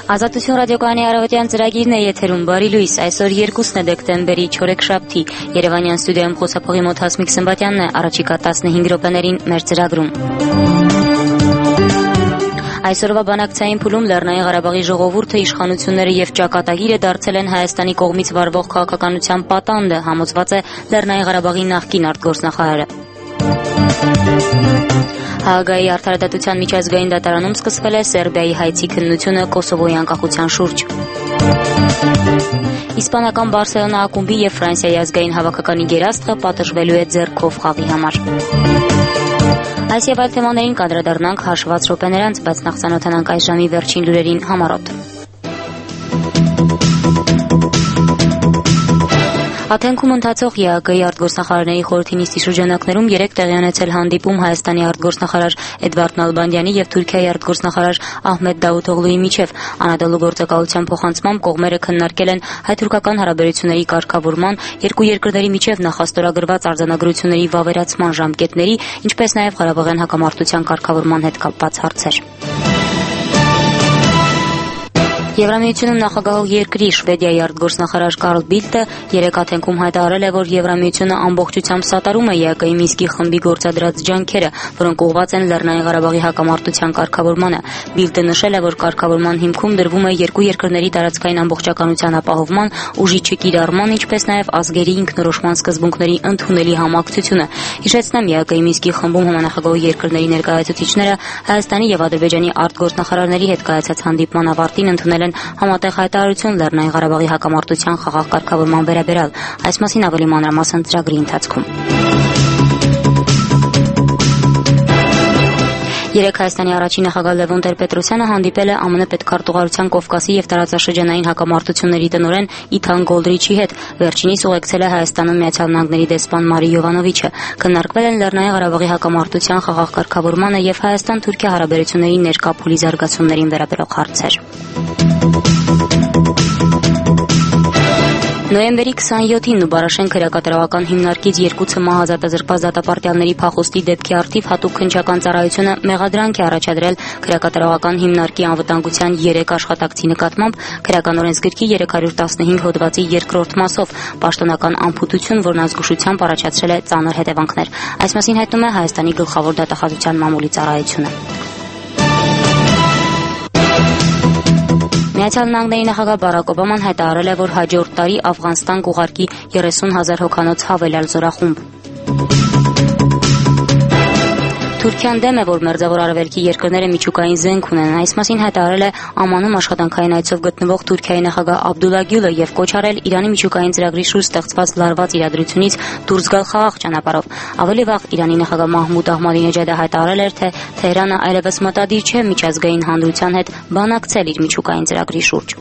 Ազատություն ռադիոկայանի առավոտյան ծրագիրն է եթերում, բարի լույս, այսօր 2 դեկտեմբերի չորեքշաբթի, Երևանյան ստուդիայում խոսափողի մոտ Հասմիկ Սմբատյանն է, առաջիկա 15 րոպեներին մեր ծրագրում։ Այսօրվա բանակցային փուլում Լեռնային Ղարաբաղի ժողովուրդը, իշխանությունները եւ ճակատագիրը դարձել են Հայաստանի կողմից վարվող քաղաքականության պատանդը, համոզված է Լեռնային Ղարաբաղի նախկին արտգործնախարարը։ Հաագայի արդարադատության միջազգային դատարանում սկսվել է Սերբիայի հայցի քննությունը Կոսովոյի անկախության շուրջ։ Իսպանական Բարսելոնա ակումբի եւ Ֆրանսիայի ազգային հավաքականի գերաստղը պատժվելու է ձեռքով խաղի համար։ Այս եւ այլ թեմաներին կանդրադառնանք հաշված րոպեներ անց, բայց նախ ծանոթանանք այս ժամի վերջին լուրերին համառոտ։ Աթենքում ընթացող ԵԱԿ-ի արտգործնախարարների խորհրդի նիստի շրջանակներում 3 տեղի ունեցել հանդիպում Հայաստանի արտգործնախարար Էդվարդ Նալբանդյանի եւ Թուրքիայի արտգործնախարար Ահմեդ Դավութօղլուի միջև։ Անադոլու գործակալության փոխանցմամբ կողմերը քննարկել են հայ-թուրքական հարաբերությունների կարգավորման, երկու երկրների միջև նախաստորագրված արձանագրությունների վավերացման ժամկետների, ինչպես նաեւ Ղարաբաղյան հակամարտության կարգավորման հետ կապված հարցեր։ Եվրամիությունում նախագահող երկրի Շվեդիայի արտգործնախարար Կարլ Բիլտը 3 Աթենքում հայտարարել է, որ Եվրամիությունը ամբողջությամբ սատարում է ԵԱԿ-ի Մինսկի խմբի գործադրած ջանքերը, որոնք ուղղված են Լեռնային Ղարաբաղի հակամարտության կարգավորմանը։ Բիլտը նշել է, որ կարգավորման հիմքում դրվում է երկու երկրների տարածքային ամբողջականության ապահովման, ուժի չկիրառման, ինչպես նաև ազգերի ինքնորոշման սկզբունքների ընդունելի համակցությունը։ Հիշեցնեմ, ԵԱԿ-ի Մինսկի խմբում համանախագահող երկրների ներկայացուցիչները Հայաստանի եւ Ադրբեջանի արտգործնախարարների հետ կայացած հանդիպման ավարտին ընդունել համատեղ հայտարարություն Լեռնային Ղարաբաղի հակամարտության խաղաղ կարգավորման վերաբերյալ։ Այս մասին ավելի մանրամասն ծրագրի ընթացքում։ Երեկ Հայաստանի առաջին նախագահ Լևոն Տեր-Պետրոսյանը հանդիպել է ԱՄՆ պետքարտուղարության Կովկասի եւ տարածաշրջանային հակամարտությունների տնօրեն Իթան Գոլդրիչի հետ։ Վերջինիս ուղեկցել է Հայաստանում Միացյալ Նահանգների դեսպան Մարի Յովանովիչը։ Քննարկվել են Լեռնային Ղարաբաղի հակամարտության խաղաղ կարգավորմանը եւ Հայաստան-Թուրքիա հարաբերությունների ներկա փուլի զարգացումներին վերաբերող հարցեր։ Նոյեմբերի 27-ին Նուբարաշեն քրեակատարողական հիմնարկից 2 մահազատազրկված դատապարտյալների փախուստի դեպքի առթիվ հատուկ քննչական ծառայությունը մեղադրանք է առաջադրել քրեակատարողական հիմնարկի անվտանգության 3 աշխատակցի նկատմամբ քրեական օրենսգրքի 315 հոդվածի 2-րդ մասով պաշտոնական անփութություն, որն ազգուշությամբ առաջացրել է ծանր հետևանքներ։ Այս մասին հայտնում է Հայաստանի գլխավոր դատախազության մամուլի ծառայությունը։ Միացյալ Նահանգների նախագահ Բարակ Օբաման հայտարարել է, որ հաջորդ տարի Աֆղանստան կուղարկի 30,000 հոգանոց հավելյալ զորախումբ։ Թուրքիան դեմ է, որ Մերձավոր Արևելքի երկրները միջուկային զենք ունեն։ Այս մասին հայտարարել է ԱՄՆ-ում աշխատանքային այցով գտնվող Թուրքիայի նախագահ Աբդուլլա Գյուլը եւ կոչ արել Իրանի միջուկային ծրագրի շուրջ ստեղծված լարված իրադրությունից դուրս գալ խաղաղ ճանապարհով։ Ավելի վաղ Իրանի նախագահ Մահմուդ Ահմադինեջադը հայտարարել էր, թե Թեհրանը այլևս մտադիր չէ միջազգային հանրության հետ բանակցել իր միջուկային ծրագրի շուրջ։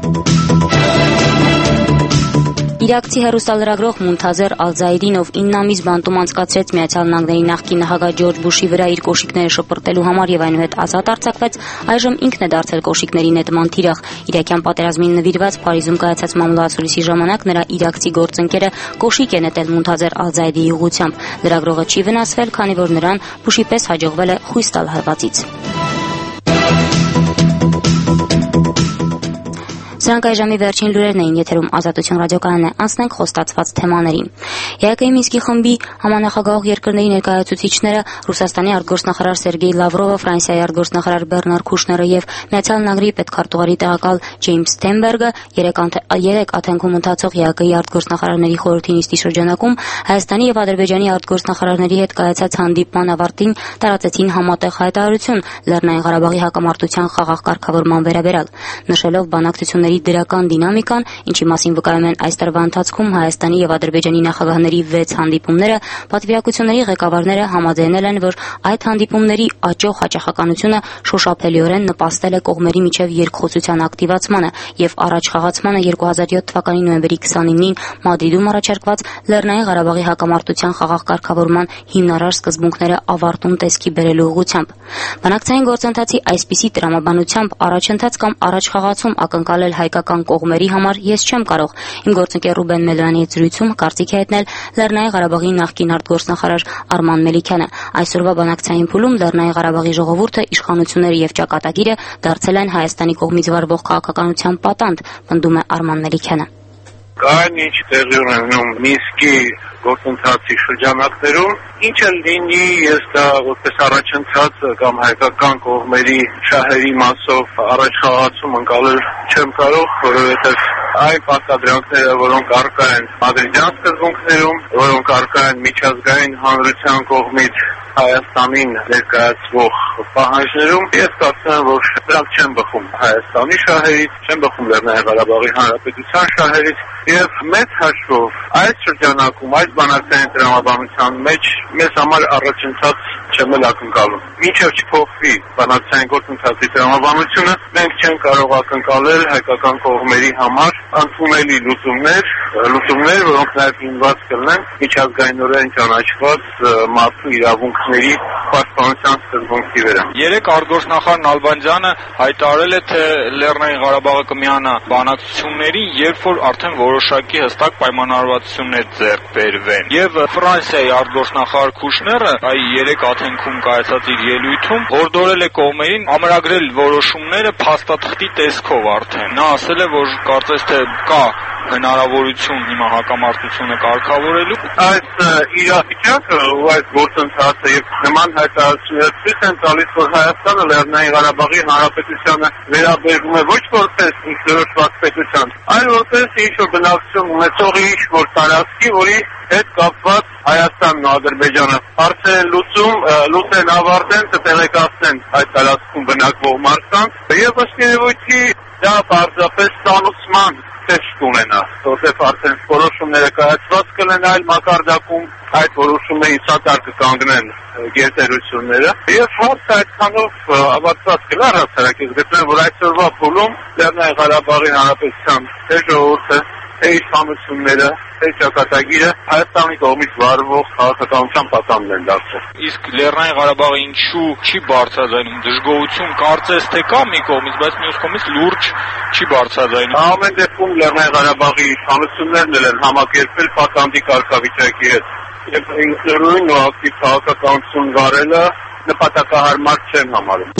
Իրաքցի հեռուստալրագրող Մունթազեր Ալ-Զայդին, ով 9 ամիս բանտում անցկացրեց Միացյալ Նահանգների նախկին նախագահ Ջորջ Բուշի վրա իր կոշիկները շպրտելու համար եւ այնուհետ ազատ արձակվեց, այժմ ինքն է դարձել կոշիկների նետման թիրախ։ Իրաքյան պատերազմին նվիրված Փարիզում կայացած մամլոյացուլիսի ժամանակ նրա իրաքցի գործընկերը կոշիկ է նետել Մունթազեր Ալ-Զայդիի ուղղությամբ։ Լրագրողը չի վնասվել, քանի որ նրան Բուշի պես հաջողվել է խույս տալ հարվածից։ Սրանք այժմի վերջին լուրերն էին, եթերում Ազատություն ռադիոկայանն է, անցնենք խոստացված թեմաներին։ ԵԱԿ-ի Մինսկի խմբի համանախագահող երկրների ներկայացուցիչները Ռուսաստանի արտգործնախարար Սերգեյ Լավրովը, Ֆրանսիայի արտգործնախարար Բեռնար Քուշները եւ Միացյալ Նահանգների պետքարտուղարի տեղակալ Ջեյմս Սթենբերգը 3 Աթենքում ընթացող ԵԱԿ-ի արտգործնախարարների խորհրդի նիստի շրջանակում Հայաստանի եւ Ադրբեջանի արտգործնախարարների հետ կայացած հանդիպման ավարտին տարածեցին համատեղ հայտարարություն Լեռնային Ղարաբաղի հակամարտության խաղաղ կարգավորման վերաբերյալ, նշելով բանակցությունների դրական դինամիկան, ինչի մասին վկայում են այս տարվա ընթացքում Հայաստանի եւ Ադրբեջանի նախագահների 6 հանդիպումները, պատվիրակությունների ղեկավարները համաձայնել են, որ այդ հանդիպումների աճող հաճախականությունը շոշափելիորեն նպաստել է կողմերի միջև երկխոսության ակտիվացմանը եւ առաջ խաղացմանը 2007 թվականի նոյեմբերի 29-ին Մադրիդում առաջարկված Լեռնային Ղարաբաղի հակամարտության խաղաղ կարգավորման հիմնարար սկզբունքները ավարտուն տեսքի բերելու ուղղությամբ։ Բանակցային գործընթացի այսպիսի տրամաբանությամբ առաջընթաց կամ առաջխաղացում ակնկալել հայկական կողմերի համար ես չեմ կարող։ Իմ գործընկեր Ռուբեն Մելոյանի հետ զրույցում կարծիք է հայտնել Լեռնային Ղարաբաղի նախկին արտգործնախարար Արման Մելիքյանը։ Այսօրվա բանակցային փուլում Լեռնային Ղարաբաղի ժողովուրդը, իշխանությունները եւ ճակատագիրը դարձել են Հայաստանի կողմից վարվող քաղաքականության պատանդ, պնդում է Արման Մելիքյանը։ Կային ինչ տեղի ունենում Մինսկի գործընթացի շրջանակներում, ինչ էլ լինի, ես դա որպես առաջընթաց կամ հայկական կողմերի շահերի մասով առաջխաղացում ընկալել չեմ կարող, որովհետև այն պարտադրանքները, որոնք առկա են մադրիդյան սկզբունքներում, որոնք առկա են միջազգային հանրության կողմից Հայաստանին ներկայացվող պահանջներում, ես կարծում եմ, որ դրանք չեն բխում Հայաստանի շահերից, չեն բխում Լեռնային Ղարաբաղի Հանրապետության շահերից եւ մեծ հաշվով այս շրջանակում, այս բանակցային տրամաբանության մեջ մեզ համար առաջընթաց չեմ ակնկալում։ Մինչև չփոխվի բանակցային գործընթացի տրամաբանությունը, մենք չենք կարող ակնկալել հայկական կողմերի համար ընդունելի լուծումներ, որոնք նաև հիմնված կլինեն միջազգայինորեն ճանաչված մարդու իրավունքների պաշտպանության սկզբունքի վրա։ Երեք արտգործնախարար Նալբանդյանը հայտարարել է, թե Լեռնային Ղարաբաղը կմիանա բանակցություններին, երբ որ արդեն որոշակի հստակ պայմանավորվածություններ ձեռք բերվեն։ Եվ Ֆրանսիայի արտգործնախարար Քուշները այ երեք Աթենքում կայացած իր ելույթում հորդորել է կողմերին ամրագրել որոշումները փաստաթղթի տեսքով արդեն։ Նա ասել է, որ կարծես թե կա հնարավորություն հիմա հակամարտությունը կարգավորելու։ Այս իրավիճակը ու այս գործընթացը եւ նման հայտարարությունները ցույց են տալիս, որ Հայաստանը Լեռնային Ղարաբաղի Հանրապետությանը վերաբերվում է ոչ որպես ինքնորոշված պետության, այլ որպես ինչ-որ բնակչություն ունեցող ինչ-որ տարածքի, որի հետ կապված Հայաստանն ու Ադրբեջանը հարցեր լուծեն ավարտեն, կտեղեկացնեն այդ տարածքում բնակվող մարդկանց եւ ըստ երևույթի դա պարզապես ստանուցման տեսք ունենա, որտեղ արդեն որոշումները կայացված կլինեն այլ մակարդակում, այդ որոշումների սատար կկանգնեն գերտերությունները եւ հարցը այդքանով ավարտված կլինի առհասարակ ես գտնում որ այսօրվա փուլում Լեռնային Ղարաբաղի Հանրապետության թե ժողովուրդը, թե իշխանությունները, թե ճակատագիրը Հայաստանի կողմից վարվող քաղաքականության պատանդն են դարձել։ Իսկ Լեռնային Ղարաբաղը ինչու չի բարձրաձայնում դժգոհություն կարծես թե կա մի կողմից, բայց մյուս կողմից լուրջ չի բարձրաձայնում։ Ամեն դեպքում Լեռնային Ղարաբաղի իշխանություններն են համակերպել պատանդի կարգավիճակի հետ եւ ինքնուրույն ու ակտիվ քաղաքականություն վարելը նպատակահարմար չեն համարում։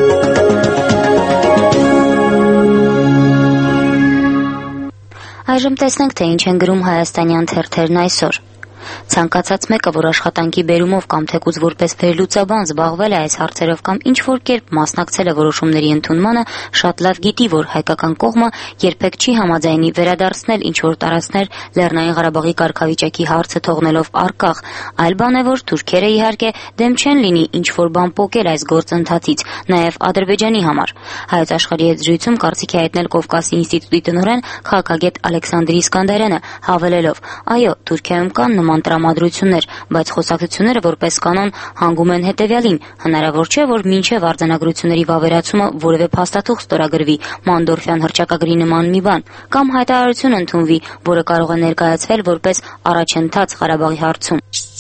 Այժմ տեսնենք, թե ինչ են գրում հայաստանյան թերթերն այսօր։ Ցանկացած մեկը, որ աշխատանքի բերումով կամ թեկուզ որպես վերլուծաբան զբաղվել է այս հարցերով կամ ինչ-որ կերպ մասնակցել է որոշումների ընդունմանը, շատ լավ գիտի, որ հայկական կողմը երբեք չի համաձայնի վերադարձնել ինչ-որ տարածքներ Լեռնային Ղարաբաղի կարգավիճակի հարցը թողնելով առկախ, այլ բան է, որ թուրքերը իհարկե դեմ չեն լինի ինչ-որ բան պոկել այս գործընթացից, նաև Ադրբեջանի համար։ Հայոց աշխարհի հետ զրույցում կարծիք է հայտնել Կովկասի ինստիտուտի տնօրեն քաղաքագետ Ալեքսանդր Իսկանդարյանը, հավելելով. «Այո, Թուրքիայում կան նման տրամադրություններ, բայց խոսակցությունները որպես կանոն հանգում են հետևյալին. հնարավոր չէ, որ մինչև արձանագրությունների վավերացումը որևէ փաստաթուղթ ստորագրվի, Մանդորֆյան հռչակագրի նման մի բան, կամ հայտարարություն ընդունվի, որը կարող է ներկայացվել որպես առաջընթաց Ղարաբաղի հարցում»։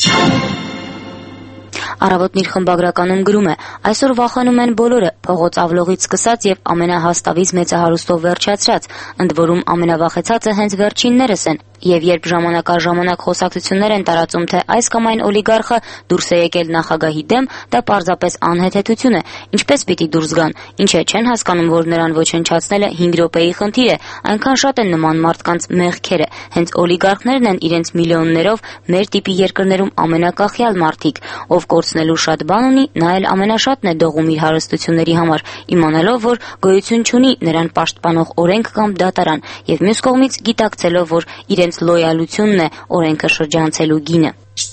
Առավոտն իր խմբագրականում գրում է. «Այսօր վախենում են բոլորը, փողոց ավլողից սկսած եւ ամենահաստավից մեծահարուստով վերջացրած, ընդ որում ամենավախեցածը հենց վերջիններս են։ Եվ երբ ժամանակ առ ժամանակ խոսակցություններ են տարածում, թե այս կամ այն օլիգարխը դուրս է եկել նախագահի դեմ, դա պարզապես անհեթեթություն է։ Ինչպես պիտի դուրս գան։ Ինչ է, չեն հասկանում, որ նրան ոչնչացնելը 5 րոպեի խնդիր է։ Այնքան շատ են նման մարդկանց մեղքերը։ Հենց օլիգարխներն են իրենց միլիոններով մեր տիպի երկրներում ամենակախյալ մարդիկ։ Ով կորցնելու շատ բան ունի, նա էլ ամենաշատն է դողում իր հարստությունների համար, իմանալով, որ գոյություն չունի նրան պաշտպանող օրենք կամ դատարան, եւ մյուս կողմից գիտակցելով, որ իրենց լոյալությունն է օրենքը շրջանցելու գինը»։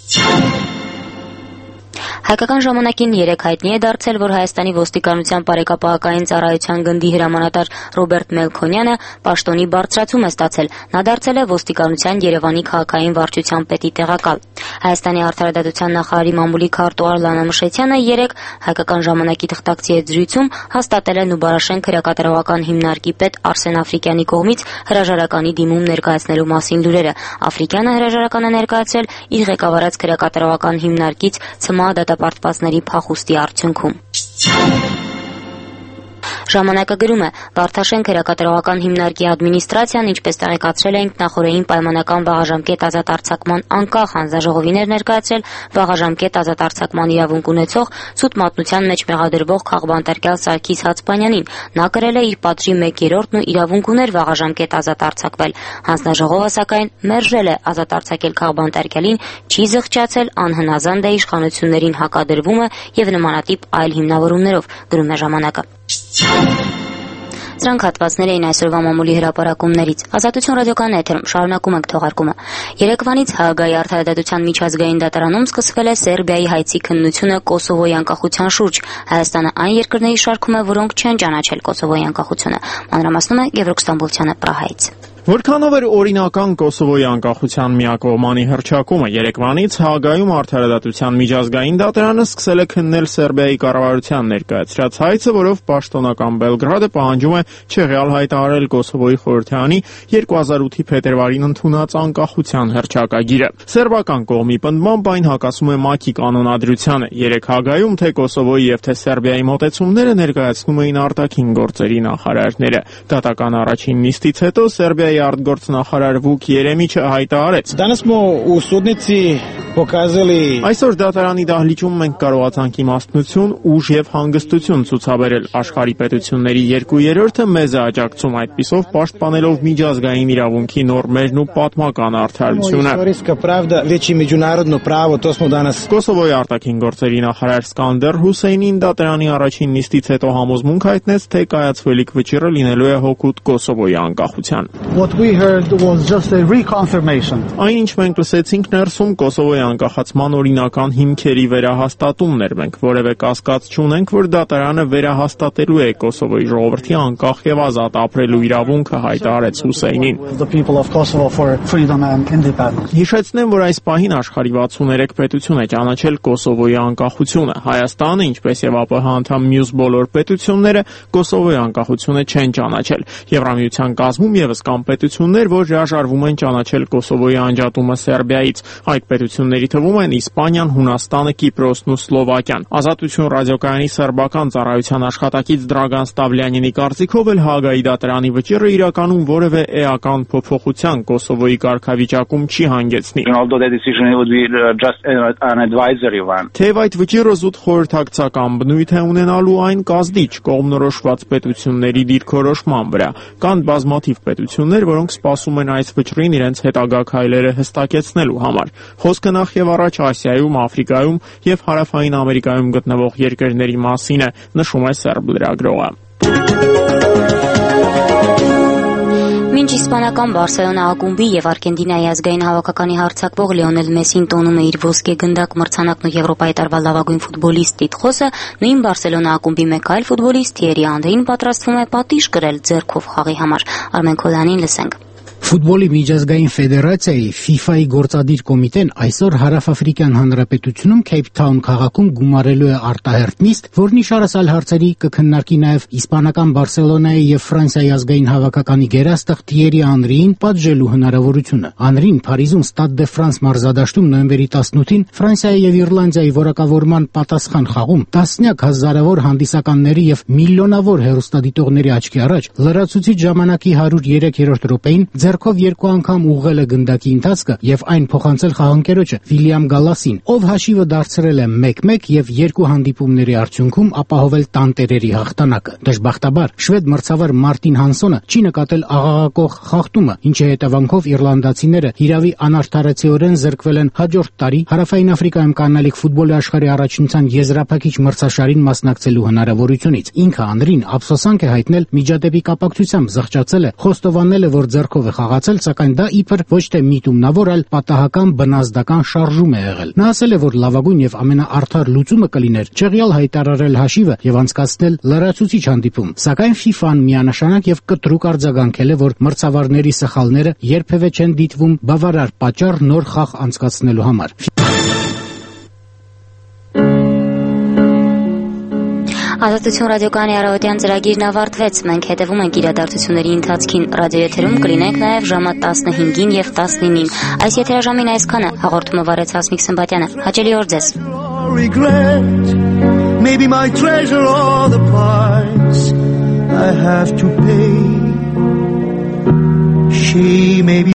Հայկական ժամանակին երեկ հայտնի է դարձել, որ Հայաստանի ոստիկանության բարեկապահական ծառայության գնդի հրամանատար Ռոբերտ Մելքոնյանը պաշտոնի բարձրացում է ստացել։ Նա դարձել է ոստիկանության Երևանի քաղաքային վարչության պետի տեղակալ։ Հայաստանի արդարադատության նախարարի մամուլի քարտուղար Լանա Մշետյանը երեկ Հայկական ժամանակի թղթակցի հետ զրույցում հաստատել է Նուբարաշեն քրեակատարողական հիմնարկի պետ Արսեն Աֆրիկյանի կողմից հրաժարականի դիմում ներկայացնելու մասին լուրերը։ Աֆրիկյանը հրաժարական է ներկայացրել իր ղեկավարած քրեակատարողական հիմնարկից ՑՄԱ դատապարտվածների փախուստի արդյունքում։ Ժամանակը գրում է. Վարդաշենք հրակատարողական հիմնարկի ադմինիստրացիան, ինչպես տեղեկացրել էինք, նախորդին պայմանական վաղաժամկետ ազատ արձակման անկախ հանձնաժողովիներ ներկայացրել վաղաժամկետ ազատ արձակման իրավունք ունեցող սուտ մատնության մեջ մեղադրվող քաղբանտարկյալ Սարգիս Հացպանյանին։ Նա կրել է իր պատժի 1/3-ն ու իրավունք ուներ վաղաժամկետ ազատ արձակվել։ Հանձնաժողովը սակայն մերժել է ազատ արձակել քաղբանտարկյալին, չի զղջացել, անհնազանդ է իշխանություններին հակադրվում է եւ նմանատիպ այլ հիմնավորումներով, գրում է ժամանակը։ Սրանք հատվածներ էին այսօրվա մամուլի հրապարակումներից։ Ազատություն ռադիոկայանն էթերում շարունակում ենք թողարկումը։ Երեկվանից Հաագայի արդարադատության միջազգային դատարանում սկսվել է Սերբիայի հայցի քննությունը Կոսովոյի անկախության շուրջ։ Հայաստանը այն երկրների շարքում է, որոնք չեն ճանաչել Կոսովոյի անկախությունը։ Մանրամասնում է Գևորգ Ստամբոլցյանը Պրահայից։ Որքանով էր օրինական Կոսովոյի անկախության միակողմանի հռչակումը, երեկվանից Հաագայում արդարադատության միջազգային դատարանը սկսել է քննել Սերբիայի կառավարության ներկայացրած հայցը, որով պաշտոնական Բելգրադը պահանջում է չեղյալ հայտարարել Կոսովոյի խորհրդարանի 2008-ի փետրվարին ընդունած անկախության հռչակագիրը։ Սերբական կողմի պնդմամբ այն հակասում է ՄԱԿ-ի կանոնադրությանը։ Երեք Հաագայում թե Կոսովոյի եւ թե Սերբիայի մոտեցումները ներկայացնում էին արտաքին գործերի նախարարները։ Դատական առաջին նիստից հետո Սերբիայի արտգործնախարար Վուկ Երեմիչը հայտարարեց. Այսօր դատարանի դահլիճում մենք կարողացանք իմաստնություն, ուժ եւ հանգստություն ցուցաբերել։ Աշխարհի պետությունների 2/3-ը մեզ է աջակցում, այդպիսով պաշտպանելով միջազգային իրավունքի նորմերն ու պատմական արդարությունը։ Կոսովոյի արտաքին գործերի նախարար Սկանդեր Հուսեյնին դատարանի առաջին նիստից հետո համոզմունք հայտնեց, թե կայացվելիք վճիռը լինելու է հօգուտ Կոսովոյի անկախության։ Այն, ինչ մենք լսեցինք ներսում, Կոսովոյի անկախացման օրինական հիմքերի վերահաստատումն էր։ Մենք որևէ կասկած չունենք, որ դատարանը վերահաստատելու է Կոսովոյի ժողովրդի անկախ եւ ազատ ապրելու իրավունքը, հայտարարեց Հուսեյնին։ Հիշեցնեմ, որ այս պահին աշխարհի 63 պետություն է ճանաչել Կոսովոյի անկախությունը։ Հայաստանը, ինչպես եւ ԱՊՀ անդամ մյուս բոլոր պետությունները, Կոսովոյի անկախությունը չեն ճանաչել։ Եվրամիության կազմում եւս կան պետություններ, որ հրաժարվում են ճանաչել Կոսովոյի անջատումը Սերբիայից։ Այդ պետությունների թվում են Իսպանիան, Հունաստանը, Կիպրոսն ու Սլովակիան։ Ազատություն ռադիոկայանի սերբական ծառայության աշխատակից Դրագան Ստավլյանինի կարծիքով էլ Հաագայի դատարանի վճիռը իրականում որևէ էական փոփոխության Կոսովոյի կարգավիճակում չի հանգեցնի։ Թեև այդ վճիռը զուտ խորհրդակցական բնույթ է ունենալու, այն կազդի կողմնորոշված պետությունների դիրքորոշման վրա։ Կան բազմաթիվ պետություններ, որոնք սպասում են այս վճռին իրենց հետագա քայլերը հստակեցնելու համար։ Խոսքը նախ եւ առաջ Ասիայում, Աֆրիկայում եւ Հարավային Ամերիկայում գտնվող երկրների մասին է, նշում է սերբ լրագրողը։ Մինչ իսպանական Բարսելոնա ակումբի եւ Արգենտինայի ազգային հավաքականի հարձակվող Լիոնել Մեսին տոնում է իր ոսկե գնդակ մրցանակն ու Եվրոպայի տարվա լավագույն ֆուտբոլիստ տիտղոսը, նույն Բարսելոնա ակումբի մեկ այլ ֆուտբոլիստ Թիերի Անդրին պատրաստվում է պատիժ կրել ձեռքով խաղի համար։ Արմեն Քոլյանին լսենք։ Ֆուտբոլի միջազգային ֆեդերացիայի FIFA-ի գործադիր կոմիտեն այսօր Հարավաֆրիկյան Հանրապետությունում Քեյփթաուն քաղաքում գումարելու է արտահերթ նիստ, որն իշարասալ հարցերի կքննարկի նաև իսպանական Բարսելոնայի եւ Ֆրանսիայի ազգային հավաքականի գերաստղ Թիերի Անրիին պատժելու հնարավորությունը։ Անրին Փարիզում Stade de France մարզադաշտում նոյեմբերի 18-ին Ֆրանսիայի եւ Իռլանդիայի որակավորման պատասխան խաղում տասնյակ հազարավոր հանդիսականների եւ միլիոնավոր հեռուստադիտողների աչքի առաջ լրացուցիչ ժամանակի 103-րդ րոպեին ձեռքով երկու անգամ ուղղել է գնդակի ընթացքը եւ այն փոխանցել խաղանկերոջը Վիլիամ Գալասին, ով հաշիվը դարձրել է 1-1 եւ երկու հանդիպումների արդյունքում ապահովել տանտերերի հաղթանակը։ Դժբախտաբար շվեդ մրցավար Մարտին Հանսոնը չի նկատել աղաղակող խախտումը, ինչի հետևանքով իռլանդացիները հիրավի անարդարացիորեն զրկվել են հաջորդ տարի Հարավային Աֆրիկայում կանալիք ֆուտբոլի աշխարհի առաջնության եզրափակիչ մրցաշարին մասնակցելու հնարավորությունից։ Ինքը Անրին ափսոսանք է հայտնել միջադեպի կապակցությամբ զղջացել է, խոստովանել է, որ ձեռքով է խաղացել, սակայն դա իբր ոչ թե միտումնավոր, այլ պատահական բնազդական շարժում է եղել։ Նա ասել է, որ լավագույն եւ ամենաարդար լուծումը կլիներ չեղյալ հայտարարել հաշիվը եւ անցկացնել լրացուցիչ հանդիպում։ Սակայն FIFA-ն միանշանակ եւ կտրուկ արձագանքել է, որ մրցավարների սխալները երբևէ չեն դիտվում բավարար պատճառ նոր խաղ անցկացնելու համար։ Ազատություն ռադիոկայանի առավոտյան ծրագիրն ավարտվեց։ Մենք հետևում ենք իրադարձությունների ընթացքին։ Ռադիոեթերում կլինենք նաև ժամը 15-ին եւ 19-ին։ Այս եթերաժամին այսքանը։ Հաղորդումը վարեց Հասմիկ Սմբատյանը։ Հաճելի օր ձեզ։ Maybe my treasure or the price I have to pay. She may be